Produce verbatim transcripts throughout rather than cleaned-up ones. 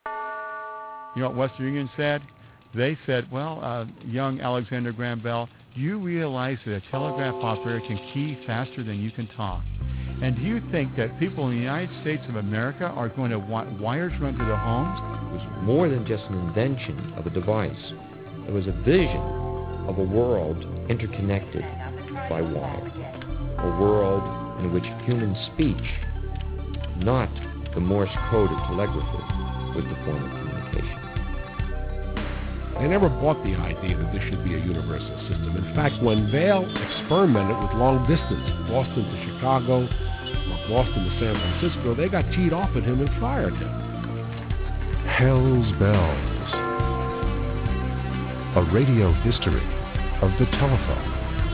You know what Western Union said? They said, well, uh, young Alexander Graham Bell, do you realize that a telegraph operator can key faster than you can talk? And do you think that people in the United States of America are going to want wires run to their homes? It was more than just an invention of a device. It was a vision of a world interconnected by wire. A world in which human speech, not the Morse-coded telegraphy, was the form of communication. They never bought the idea that this should be a universal system. In fact, when Vail experimented with long distance, Boston to Chicago, or Boston to San Francisco, they got teed off at him and fired him. Hell's Bells. A radio history of the telephone.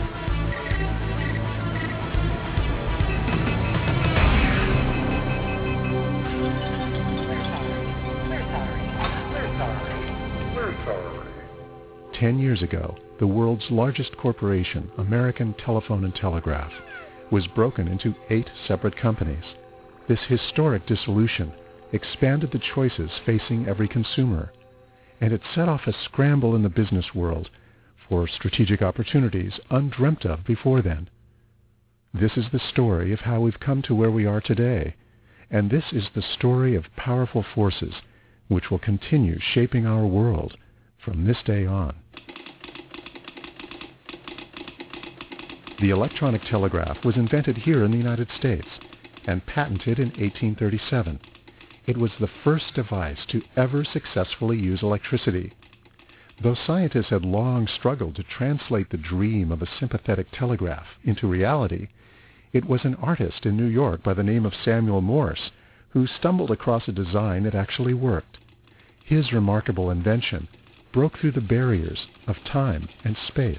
Ten years ago, the world's largest corporation, American Telephone and Telegraph, was broken into eight separate companies. This historic dissolution expanded the choices facing every consumer, and it set off a scramble in the business world for strategic opportunities undreamt of before then. This is the story of how we've come to where we are today, and this is the story of powerful forces which will continue shaping our world from this day on. The electronic telegraph was invented here in the United States and patented in eighteen thirty-seven. It was the first device to ever successfully use electricity. Though scientists had long struggled to translate the dream of a sympathetic telegraph into reality, it was an artist in New York by the name of Samuel Morse who stumbled across a design that actually worked. His remarkable invention broke through the barriers of time and space.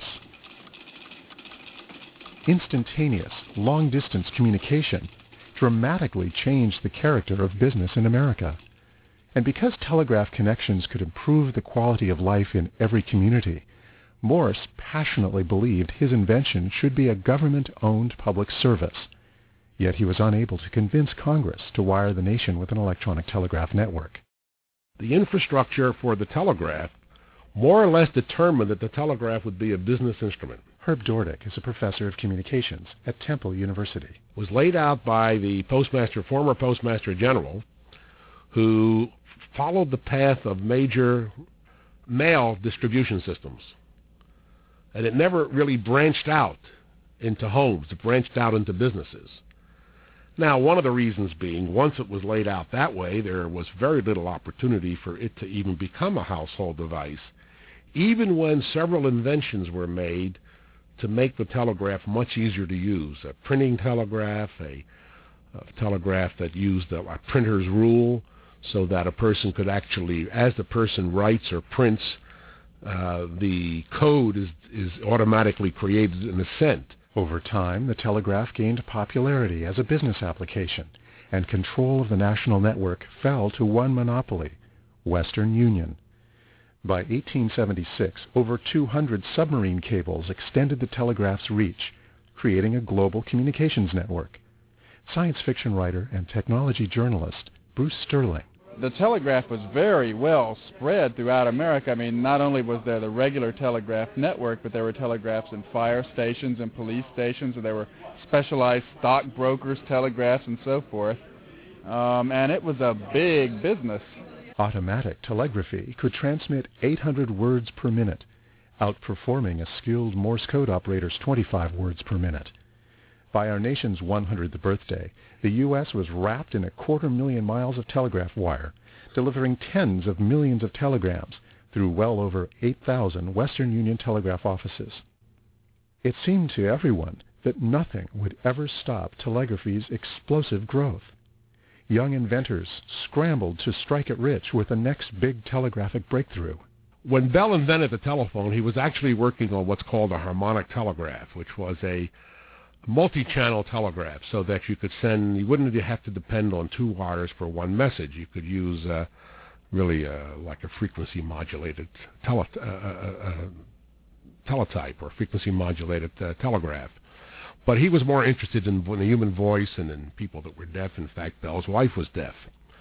Instantaneous, long-distance communication dramatically changed the character of business in America. And because telegraph connections could improve the quality of life in every community, Morse passionately believed his invention should be a government-owned public service. Yet he was unable to convince Congress to wire the nation with an electronic telegraph network. The infrastructure for the telegraph more or less determined that the telegraph would be a business instrument. Herb Dordick is a professor of communications at Temple University. It was laid out by the postmaster, former postmaster general, who followed the path of major mail distribution systems. And it never really branched out into homes. It branched out into businesses. Now, one of the reasons being, once it was laid out that way, there was very little opportunity for it to even become a household device, even when several inventions were made to make the telegraph much easier to use. A printing telegraph, a, a telegraph that used a, a printer's rule, so that a person could actually, as the person writes or prints, uh, the code is, is automatically created and is sent. Over time, the telegraph gained popularity as a business application, and control of the national network fell to one monopoly, Western Union. By eighteen seventy-six, over two hundred submarine cables extended the telegraph's reach, creating a global communications network. Science fiction writer and technology journalist Bruce Sterling. The telegraph was very well spread throughout America. I mean, not only was there the regular telegraph network, but there were telegraphs in fire stations and police stations, and there were specialized stockbrokers, telegraphs, and so forth. Um, and it was a big business. Automatic telegraphy could transmit eight hundred words per minute, outperforming a skilled Morse code operator's twenty-five words per minute. By our nation's one hundredth birthday, the U S was wrapped in a quarter million miles of telegraph wire, delivering tens of millions of telegrams through well over eight thousand Western Union telegraph offices. It seemed to everyone that nothing would ever stop telegraphy's explosive growth. Young inventors scrambled to strike it rich with the next big telegraphic breakthrough. When Bell invented the telephone, he was actually working on what's called a harmonic telegraph, which was a multi-channel telegraph, so that you could send, you wouldn't have to depend on two wires for one message. You could use uh, really uh, like a frequency modulated tele, uh, uh, uh, teletype or frequency modulated uh, telegraph. But he was more interested in, in the human voice and in people that were deaf. In fact, Bell's wife was deaf.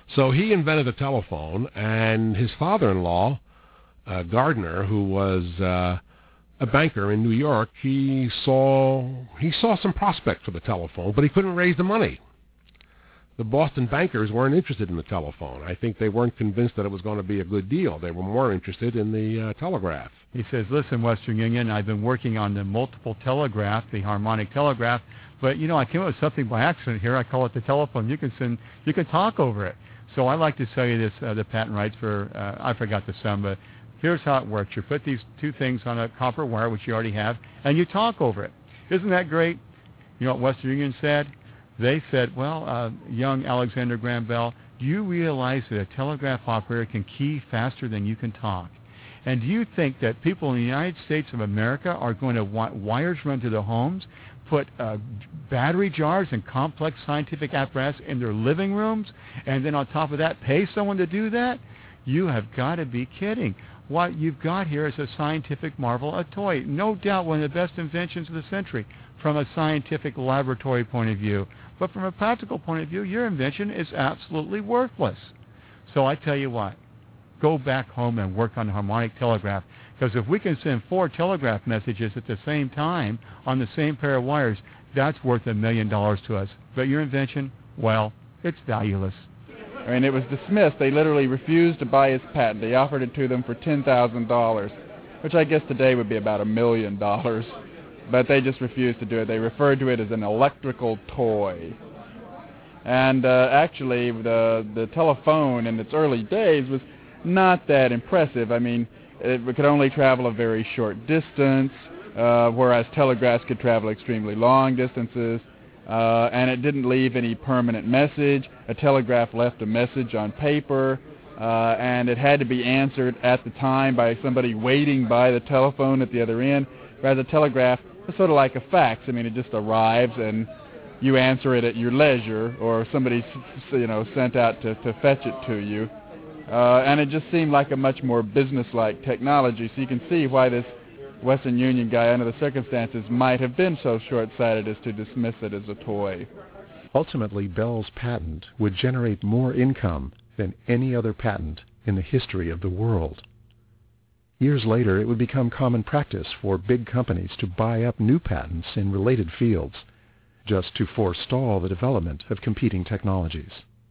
So he invented the telephone, and his father-in-law, uh, Gardner, who was uh, a banker in New York, he saw he saw some prospects for the telephone, but he couldn't raise the money. The Boston bankers weren't interested in the telephone. I think they weren't convinced that it was going to be a good deal. They were more interested in the uh, telegraph. He says, listen, Western Union, I've been working on the multiple telegraph, the harmonic telegraph, but, you know, I came up with something by accident here. I call it the telephone. You can send, you can talk over it. So I like to sell you this, uh, the patent rights for, uh, I forgot the sum, but here's how it works. You put these two things on a copper wire, which you already have, and you talk over it. Isn't that great? You know what Western Union said? They said, well, uh, young Alexander Graham Bell, do you realize that a telegraph operator can key faster than you can talk? And do you think that people in the United States of America are going to want wires run to their homes, put uh, battery jars and complex scientific apparatus in their living rooms, and then on top of that pay someone to do that? You have got to be kidding. What you've got here is a scientific marvel, a toy. No doubt one of the best inventions of the century from a scientific laboratory point of view. But from a practical point of view, your invention is absolutely worthless. So I tell you what, go back home and work on the harmonic telegraph, because if we can send four telegraph messages at the same time on the same pair of wires, that's worth a million dollars to us. But your invention, well, it's valueless. I mean, it was dismissed. They literally refused to buy his patent. They offered it to them for ten thousand dollars, which I guess today would be about a million dollars. But they just refused to do it. They referred to it as an electrical toy. And uh, actually, the the telephone in its early days was not that impressive. I mean, it could only travel a very short distance, uh, whereas telegraphs could travel extremely long distances. Uh, and it didn't leave any permanent message. A telegraph left a message on paper, uh, and it had to be answered at the time by somebody waiting by the telephone at the other end. Whereas a telegraph is sort of like a fax. I mean, it just arrives and you answer it at your leisure, or somebody's, you know, sent out to, to fetch it to you. Uh, and it just seemed like a much more business-like technology. So you can see why this Western Union guy, under the circumstances, might have been so short-sighted as to dismiss it as a toy. Ultimately, Bell's patent would generate more income than any other patent in the history of the world. Years later, it would become common practice for big companies to buy up new patents in related fields, just to forestall the development of competing technologies.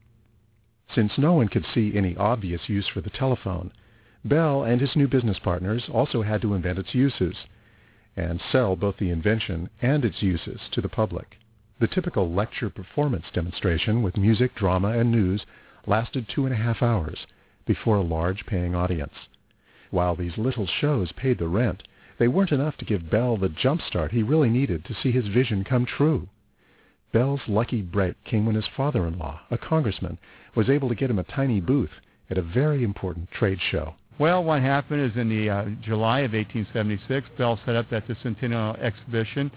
Since no one could see any obvious use for the telephone, Bell and his new business partners also had to invent its uses and sell both the invention and its uses to the public. The typical lecture performance demonstration with music, drama, and news lasted two and a half hours before a large paying audience. While these little shows paid the rent, they weren't enough to give Bell the jump start he really needed to see his vision come true. Bell's lucky break came when his father-in-law, a congressman, was able to get him a tiny booth at a very important trade show. Well, what happened is in the uh, July of eighteen seventy-six, Bell set up at the Centennial Exhibition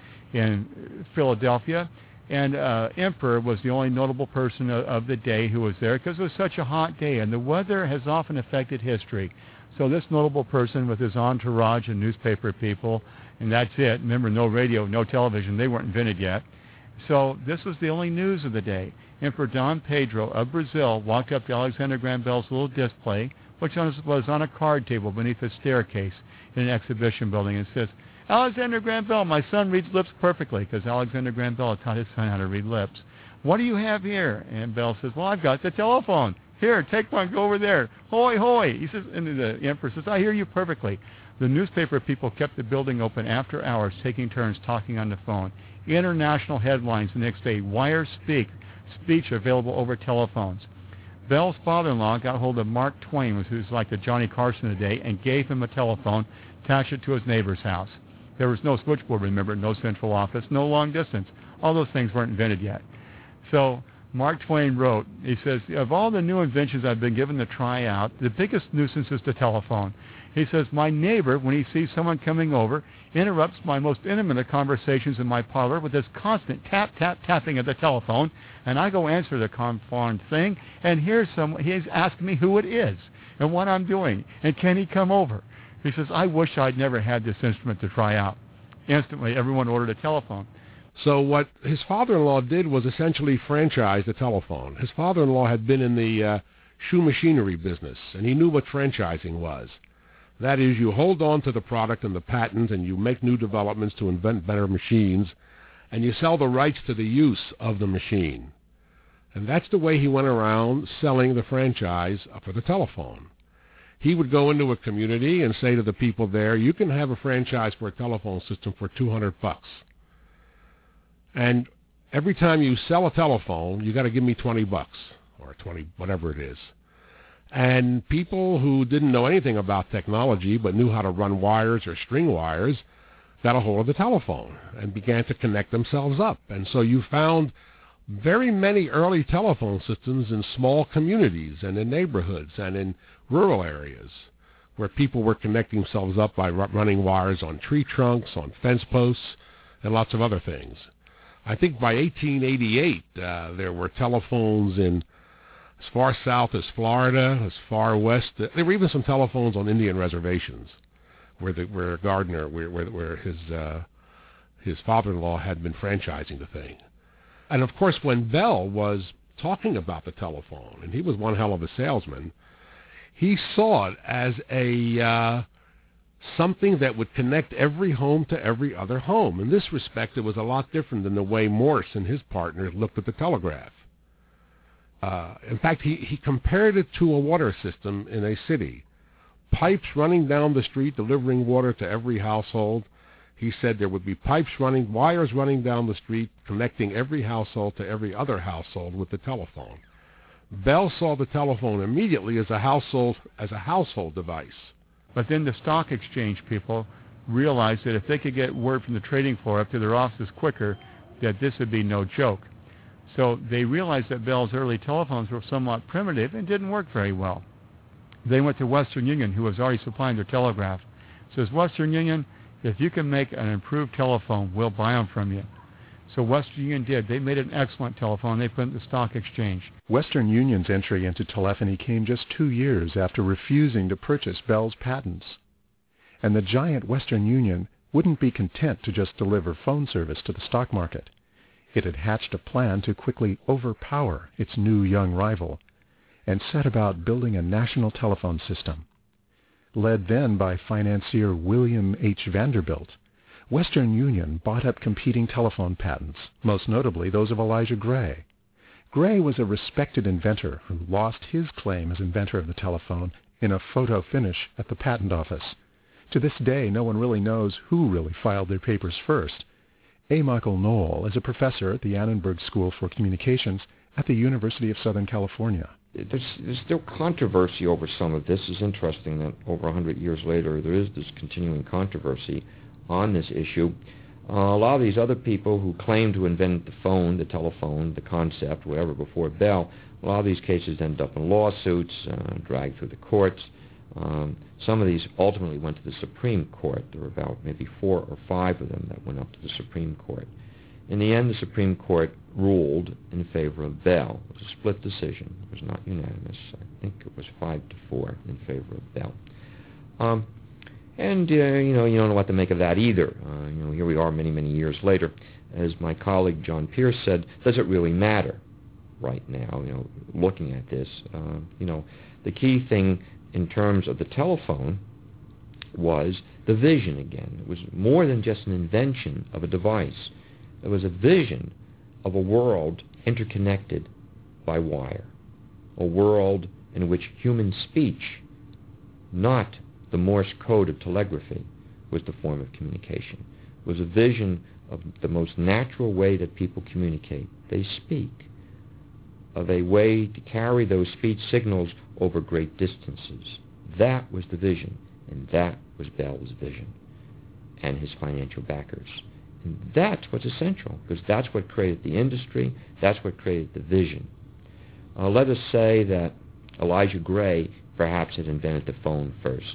in Philadelphia, and uh, Emperor was the only notable person of, of the day who was there because it was such a hot day, and the weather has often affected history. So this notable person with his entourage and newspaper people, and that's it. Remember, no radio, no television. They weren't invented yet. So this was the only news of the day. Emperor Dom Pedro of Brazil walked up to Alexander Graham Bell's little display, which was on a card table beneath a staircase in an exhibition building, and says, "Alexander Graham Bell, my son reads lips perfectly," because Alexander Graham Bell had taught his son how to read lips. "What do you have here?" And Bell says, "Well, I've got the telephone. Here, take one, go over there. Hoy, hoy." He says, and the Emperor says, "I hear you perfectly." The newspaper people kept the building open after hours, taking turns talking on the phone. International headlines the next day: "Wire Speak," speech available over telephones. Bell's father-in-law got hold of Mark Twain, who's like the Johnny Carson of the day, and gave him a telephone, attached it to his neighbor's house. There was no switchboard, remember, no central office, no long distance. All those things weren't invented yet. So Mark Twain wrote, he says, "Of all the new inventions I've been given to try out, the biggest nuisance is the telephone." He says, "My neighbor, when he sees someone coming over, interrupts my most intimate of conversations in my parlor with this constant tap, tap, tapping of the telephone, and I go answer the confounded thing, and here's someone, he's asking me who it is and what I'm doing, and can he come over?" He says, "I wish I'd never had this instrument to try out." Instantly, everyone ordered a telephone. So what his father-in-law did was essentially franchise the telephone. His father-in-law had been in the uh, shoe machinery business, and he knew what franchising was. That is, you hold on to the product and the patent, and you make new developments to invent better machines, and you sell the rights to the use of the machine. And that's the way he went around selling the franchise for the telephone. He would go into a community and say to the people there, you can have a franchise for a telephone system for two hundred bucks. And every time you sell a telephone, you got to give me twenty bucks, or twenty, whatever it is. And people who didn't know anything about technology but knew how to run wires or string wires got a hold of the telephone and began to connect themselves up. And so you found very many early telephone systems in small communities and in neighborhoods and in rural areas where people were connecting themselves up by r- running wires on tree trunks, on fence posts, and lots of other things. I think by eighteen eighty-eight, uh, there were telephones in as far south as Florida, as far west. Uh, there were even some telephones on Indian reservations, where the where Gardner, where where, where his uh, his father-in-law had been franchising the thing. And of course, when Bell was talking about the telephone, and he was one hell of a salesman, he saw it as a uh, something that would connect every home to every other home. In this respect, it was a lot different than the way Morse and his partners looked at the telegraph. Uh, in fact, he, he compared it to a water system in a city. Pipes running down the street delivering water to every household. He said there would be pipes running, wires running down the street, connecting every household to every other household with the telephone. Bell saw the telephone immediately as a household as a household device. But then the stock exchange people realized that if they could get word from the trading floor up to their offices quicker, that this would be no joke. So they realized that Bell's early telephones were somewhat primitive and didn't work very well. They went to Western Union, who was already supplying their telegraph. Says, Western Union, if you can make an improved telephone, we'll buy them from you. So Western Union did. They made an excellent telephone. They put it in the stock exchange. Western Union's entry into telephony came just two years after refusing to purchase Bell's patents. And the giant Western Union wouldn't be content to just deliver phone service to the stock market. It had hatched a plan to quickly overpower its new young rival and set about building a national telephone system. Led then by financier William H. Vanderbilt, Western Union bought up competing telephone patents, most notably those of Elijah Gray. Gray was a respected inventor who lost his claim as inventor of the telephone in a photo finish at the patent office. To this day, no one really knows who really filed their papers first. A. Michael Knoll is a professor at the Annenberg School for Communications at the University of Southern California. There's, there's still controversy over some of this. It's interesting that over one hundred years later, there is this continuing controversy on this issue. Uh, a lot of these other people who claim to invent the phone, the telephone, the concept, whatever, before Bell, a lot of these cases end up in lawsuits, uh, dragged through the courts. Um, some of these ultimately went to the Supreme Court. There were about maybe four or five of them that went up to the Supreme Court. In the end, the Supreme Court ruled in favor of Bell. It was a split decision. It was not unanimous. I think it was five to four in favor of Bell. Um, and, uh, you know, you don't know what to make of that either. Uh, you know, here we are many, many years later. As my colleague John Pierce said, does it really matter right now, you know, looking at this? Uh, you know, the key thing in terms of the telephone was the vision again. It was more than just an invention of a device. It was a vision of a world interconnected by wire, a world in which human speech, not the Morse code of telegraphy, was the form of communication. It was a vision of the most natural way that people communicate. They speak, of a way to carry those speech signals over great distances. That was the vision, and that was Bell's vision and his financial backers. And that's what's essential, because that's what created the industry, that's what created the vision. Uh, let us say that Elijah Gray perhaps had invented the phone first,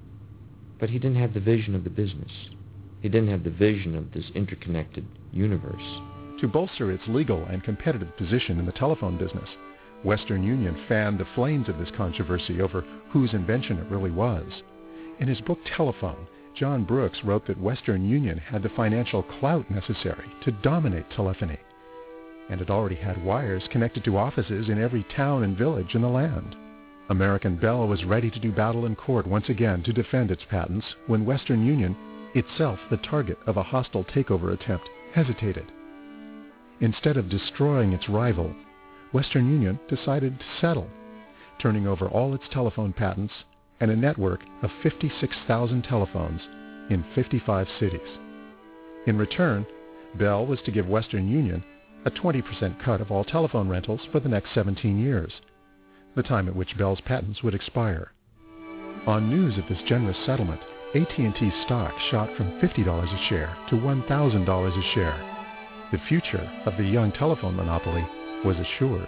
but he didn't have the vision of the business. He didn't have the vision of this interconnected universe. To bolster its legal and competitive position in the telephone business, Western Union fanned the flames of this controversy over whose invention it really was. In his book Telephone, John Brooks wrote that Western Union had the financial clout necessary to dominate telephony, and it already had wires connected to offices in every town and village in the land. American Bell was ready to do battle in court once again to defend its patents when Western Union, itself the target of a hostile takeover attempt, hesitated. Instead of destroying its rival, Western Union decided to settle, turning over all its telephone patents and a network of fifty-six thousand telephones in fifty-five cities. In return, Bell was to give Western Union a twenty percent cut of all telephone rentals for the next seventeen years, the time at which Bell's patents would expire. On news of this generous settlement, A T and T stock shot from fifty dollars a share to one thousand dollars a share. The future of the young telephone monopoly was assured.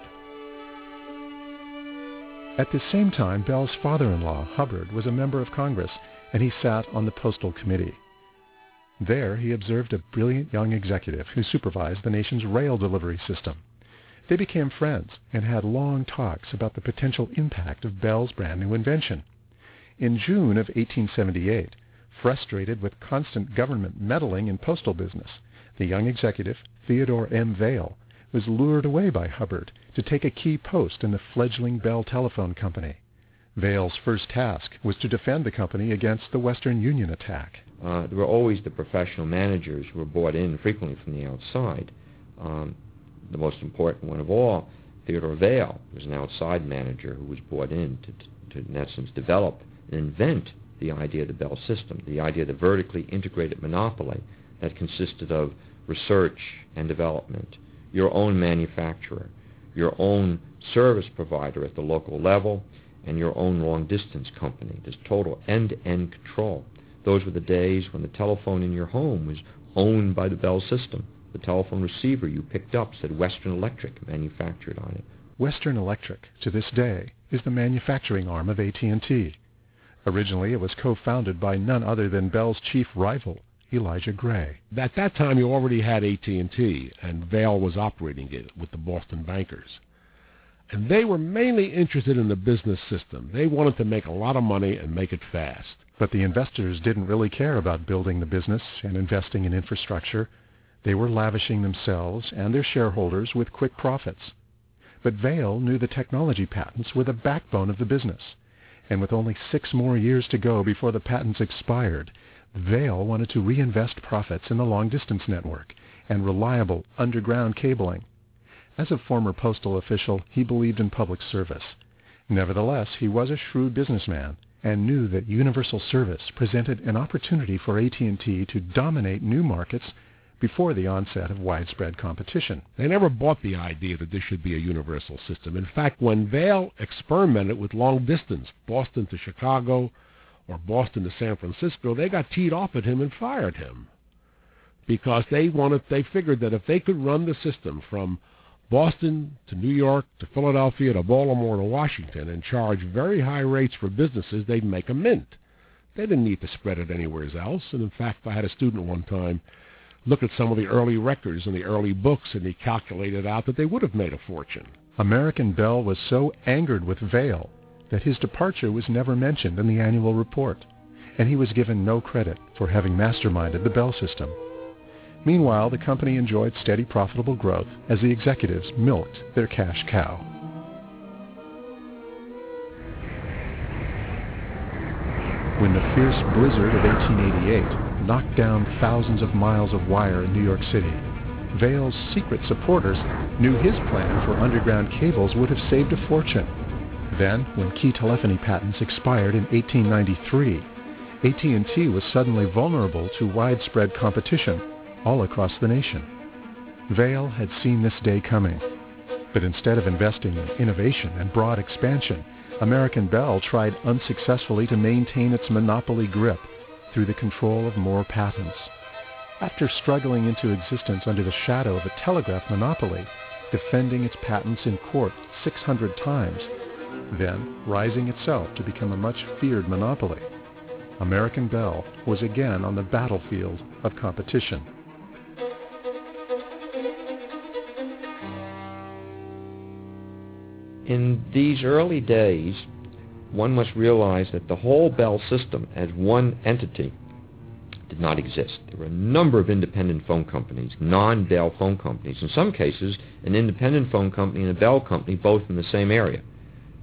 At the same time, Bell's father-in-law, Hubbard, was a member of Congress, and he sat on the Postal Committee. There he observed a brilliant young executive who supervised the nation's rail delivery system. They became friends and had long talks about the potential impact of Bell's brand new invention. In June of eighteen seventy-eight, frustrated with constant government meddling in postal business, the young executive, Theodore M. Vail, was lured away by Hubbard to take a key post in the fledgling Bell Telephone Company. Vail's first task was to defend the company against the Western Union attack. Uh, there were always the professional managers who were brought in frequently from the outside. Um, the most important one of all, Theodore Vail, was an outside manager who was brought in to, to, in essence, develop and invent the idea of the Bell system, the idea of the vertically integrated monopoly that consisted of research and development, your own manufacturer, your own service provider at the local level, and your own long-distance company. There's total end-to-end control. Those were the days when the telephone in your home was owned by the Bell system. The telephone receiver you picked up said Western Electric manufactured on it. Western Electric, to this day, is the manufacturing arm of A T and T. Originally, it was co-founded by none other than Bell's chief rival, Elijah Gray. At that time, you already had A T and T, and Vail was operating it with the Boston bankers. And they were mainly interested in the business system. They wanted to make a lot of money and make it fast. But the investors didn't really care about building the business and investing in infrastructure. They were lavishing themselves and their shareholders with quick profits. But Vail knew the technology patents were the backbone of the business. And with only six more years to go before the patents expired, Vail wanted to reinvest profits in the long-distance network and reliable underground cabling. As a former postal official, he believed in public service. Nevertheless, he was a shrewd businessman and knew that universal service presented an opportunity for A T and T to dominate new markets before the onset of widespread competition. They never bought the idea that this should be a universal system. In fact, when Vail experimented with long distance, Boston to Chicago or Boston to San Francisco, they got teed off at him and fired him because they wanted, they figured that if they could run the system from Boston to New York to Philadelphia to Baltimore to Washington and charge very high rates for businesses, they'd make a mint. They didn't need to spread it anywhere else. And in fact, I had a student one time look at some of the early records and the early books, and he calculated out that they would have made a fortune. American Bell was so angered with Vail that his departure was never mentioned in the annual report, and he was given no credit for having masterminded the Bell system. Meanwhile, the company enjoyed steady profitable growth as the executives milked their cash cow. When the fierce blizzard of eighteen eighty-eight knocked down thousands of miles of wire in New York City, Vail's secret supporters knew his plan for underground cables would have saved a fortune. Then, when key telephony patents expired in eighteen ninety-three, A T and T was suddenly vulnerable to widespread competition all across the nation. Vail had seen this day coming, but instead of investing in innovation and broad expansion, American Bell tried unsuccessfully to maintain its monopoly grip through the control of more patents. After struggling into existence under the shadow of a telegraph monopoly, defending its patents in court six hundred times, then rising itself to become a much feared monopoly, American Bell was again on the battlefield of competition. In these early days, one must realize that the whole Bell system as one entity did not exist. There were a number of independent phone companies, non-Bell phone companies. In some cases, an independent phone company and a Bell company, both in the same area.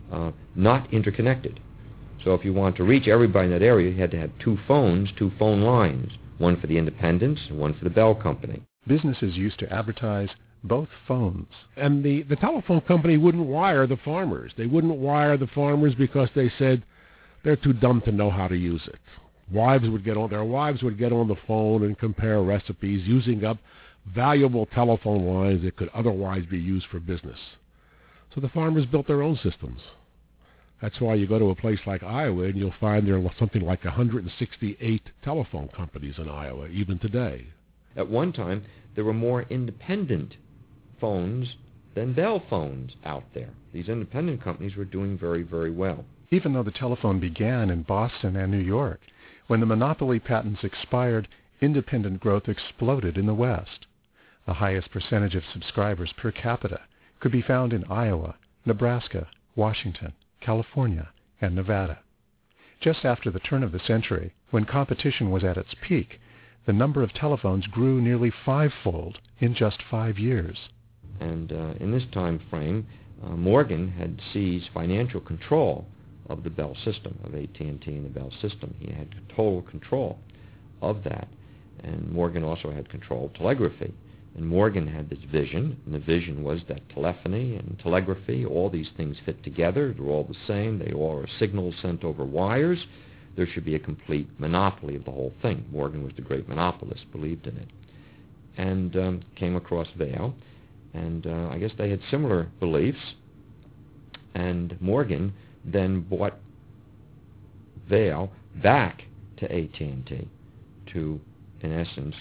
uh, not interconnected. So if you want to reach everybody in that area, you had to have two phones, two phone lines, one for the independents and one for the Bell Company. Businesses used to advertise both phones. And the, the telephone company wouldn't wire the farmers. They wouldn't wire the farmers because they said they're too dumb to know how to use it. Wives would get on, their wives would get on the phone and compare recipes, using up valuable telephone lines that could otherwise be used for business. So the farmers built their own systems. That's why you go to a place like Iowa and you'll find there are something like one hundred sixty-eight telephone companies in Iowa, even today. At one time, there were more independent phones than Bell phones out there. These independent companies were doing very, very well. Even though the telephone began in Boston and New York, when the monopoly patents expired, independent growth exploded in the West. The highest percentage of subscribers per capita could be found in Iowa, Nebraska, Washington, California, and Nevada. Just after the turn of the century, when competition was at its peak, the number of telephones grew nearly fivefold in just five years. And uh, in this time frame, uh, Morgan had seized financial control of the Bell system, of A T and T and the Bell system. He had total control of that. And Morgan also had control of telegraphy. And Morgan had this vision, and the vision was that telephony and telegraphy, all these things fit together. They're all the same. They all are signals sent over wires. There should be a complete monopoly of the whole thing. Morgan was the great monopolist, believed in it. And um, came across Vail, and uh, I guess they had similar beliefs. And Morgan then bought Vail back to A T and T to, in essence,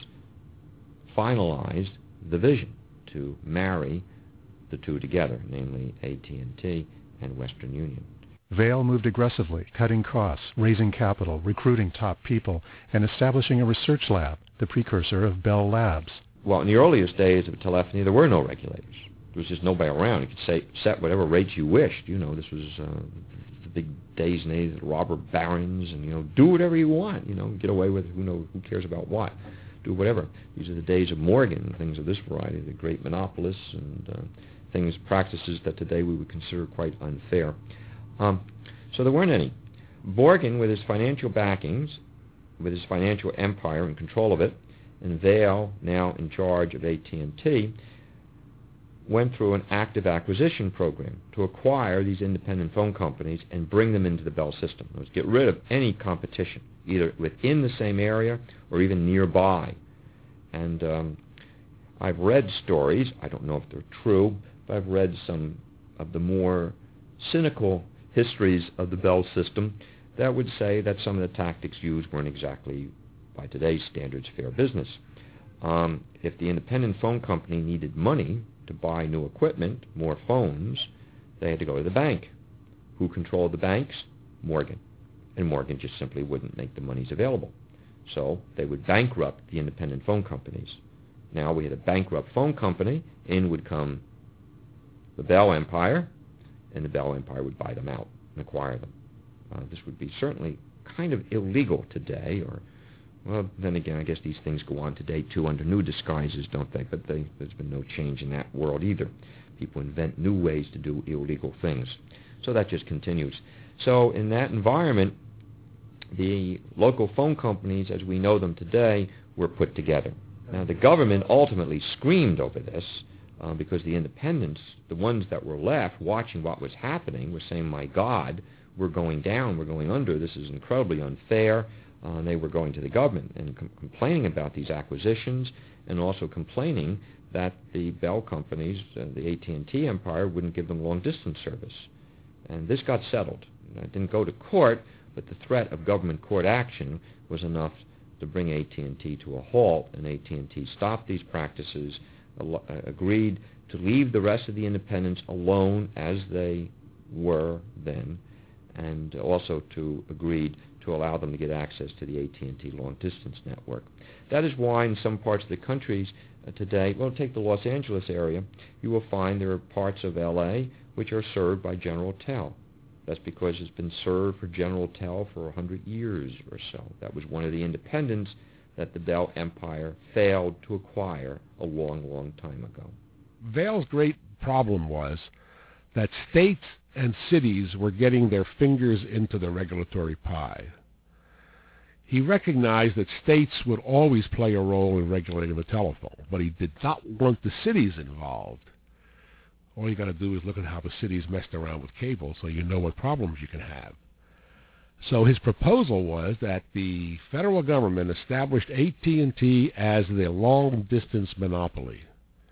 finalize the vision to marry the two together, namely A T and T and Western Union. Vail moved aggressively, cutting costs, raising capital, recruiting top people, and establishing a research lab, the precursor of Bell Labs. Well, in the earliest days of telephony, there were no regulators. There was just nobody around. You could say, set whatever rates you wished. You know, this was uh, the big days and days of the robber barons, and, you know, do whatever you want. You know, get away with it. Who knows? Who cares about what? Do whatever. These are the days of Morgan, things of this variety, the great monopolists, and uh, things, practices that today we would consider quite unfair. Um, so there weren't any. Morgan, with his financial backings, with his financial empire and control of it, and Vail, now in charge of A T and T, went through an active acquisition program to acquire these independent phone companies and bring them into the Bell system. It was get rid of any competition, either within the same area or even nearby. And um, I've read stories, I don't know if they're true, but I've read some of the more cynical histories of the Bell system that would say that some of the tactics used weren't exactly, by today's standards, fair business. Um, if the independent phone company needed money to buy new equipment, more phones, they had to go to the bank. Who controlled the banks? Morgan. And Morgan just simply wouldn't make the monies available. So they would bankrupt the independent phone companies. Now we had a bankrupt phone company. In would come the Bell Empire, and the Bell Empire would buy them out and acquire them. Uh, this would be certainly kind of illegal today, or, well, then again, I guess these things go on today, too, under new disguises, don't they? But they, there's been no change in that world either. People invent new ways to do illegal things. So that just continues. So in that environment, the local phone companies, as we know them today, were put together. Now, the government ultimately screamed over this uh, because the independents, the ones that were left watching what was happening, were saying, my God, we're going down, we're going under, this is incredibly unfair. Uh, and they were going to the government and com- complaining about these acquisitions, and also complaining that the Bell companies, uh, the A T and T empire, wouldn't give them long-distance service. And this got settled. It didn't go to court, but the threat of government court action was enough to bring A T and T to a halt, and A T and T stopped these practices, al- uh, agreed to leave the rest of the independents alone as they were then, and also to agreed to allow them to get access to the A T and T long-distance network. That is why in some parts of the countries uh, today, well, take the Los Angeles area, you will find there are parts of L A which are served by General Tel. That's because it's been served for General Tel for one hundred years or so. That was one of the independents that the Bell Empire failed to acquire a long, long time ago. Vail's great problem was that states and cities were getting their fingers into the regulatory pie. He recognized that states would always play a role in regulating the telephone, but he did not want the cities involved. All you got to do is look at how the cities messed around with cable so you know what problems you can have. So his proposal was that the federal government established A T and T as the long-distance monopoly,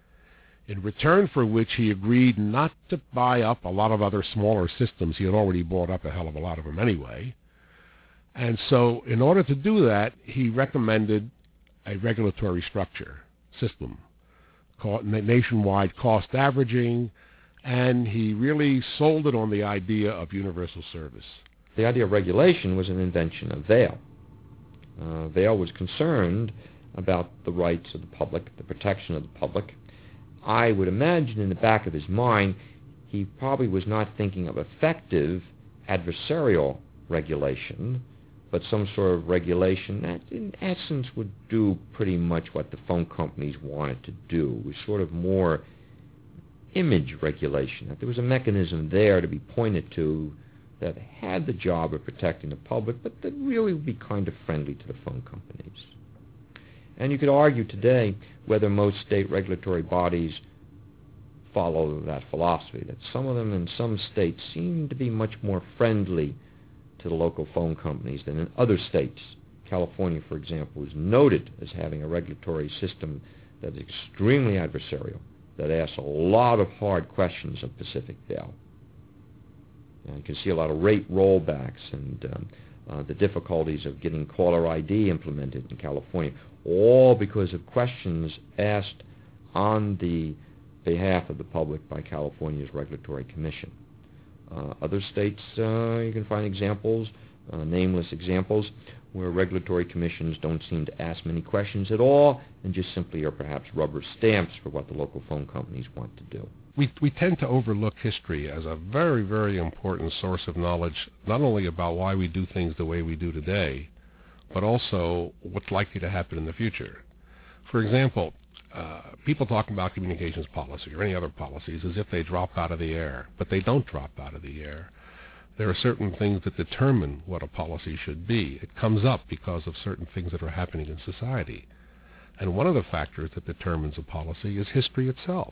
in return for which he agreed not to buy up a lot of other smaller systems. He had already bought up a hell of a lot of them anyway. And so in order to do that, he recommended a regulatory structure system called nationwide cost averaging, and he really sold it on the idea of universal service. The idea of regulation was an invention of Vail. Uh, Vail was concerned about the rights of the public, the protection of the public. I would imagine in the back of his mind, he probably was not thinking of effective adversarial regulation, but some sort of regulation that in essence would do pretty much what the phone companies wanted to do. It was sort of more image regulation, that there was a mechanism there to be pointed to that had the job of protecting the public, but that really would be kind of friendly to the phone companies. And you could argue today whether most state regulatory bodies follow that philosophy, that some of them in some states seem to be much more friendly to the local phone companies than in other states. California, for example, is noted as having a regulatory system that is extremely adversarial, that asks a lot of hard questions of Pacific Bell. And you can see a lot of rate rollbacks and um, uh, the difficulties of getting caller I D implemented in California, all because of questions asked on the behalf of the public by California's Regulatory Commission. Uh, other states, uh, you can find examples, uh, nameless examples, where regulatory commissions don't seem to ask many questions at all and just simply are perhaps rubber stamps for what the local phone companies want to do. We, we tend to overlook history as a very, very important source of knowledge, not only about why we do things the way we do today, but also what's likely to happen in the future. For example, uh, people talk about communications policy or any other policies as if they drop out of the air, but they don't drop out of the air. There are certain things that determine what a policy should be. It comes up because of certain things that are happening in society. And one of the factors that determines a policy is history itself.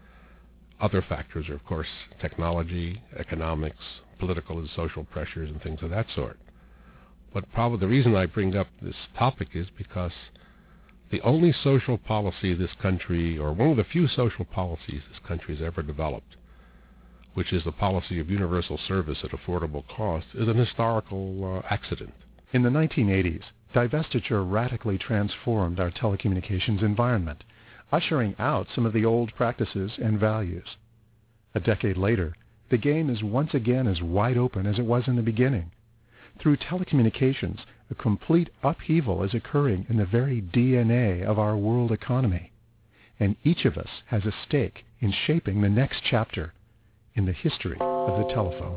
Other factors are, of course, technology, economics, political and social pressures, and things of that sort. But probably the reason I bring up this topic is because the only social policy this country, or one of the few social policies this country has ever developed, which is the policy of universal service at affordable cost, is an historical uh, accident. In the nineteen eighties, divestiture radically transformed our telecommunications environment, ushering out some of the old practices and values. A decade later, the game is once again as wide open as it was in the beginning. Through telecommunications, a complete upheaval is occurring in the very D N A of our world economy, and each of us has a stake in shaping the next chapter in the history of the telephone.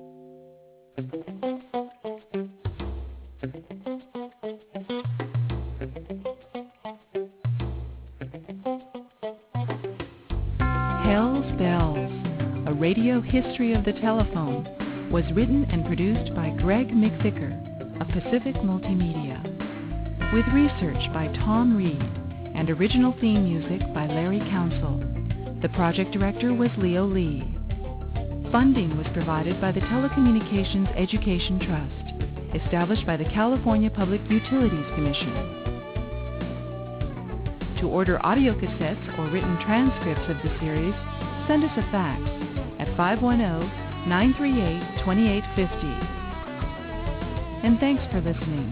Hell's Bells, a radio history of the telephone, was written and produced by Greg McVicker of Pacific Multimedia, with research by Tom Reed and original theme music by Larry Council. The project director was Leo Lee. Funding was provided by the Telecommunications Education Trust, established by the California Public Utilities Commission. To order audio cassettes or written transcripts of the series, send us a fax at five one zero, nine three eight, two eight five zero. And thanks for listening.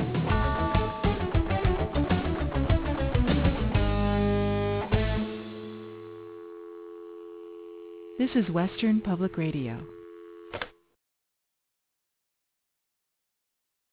This is Western Public Radio.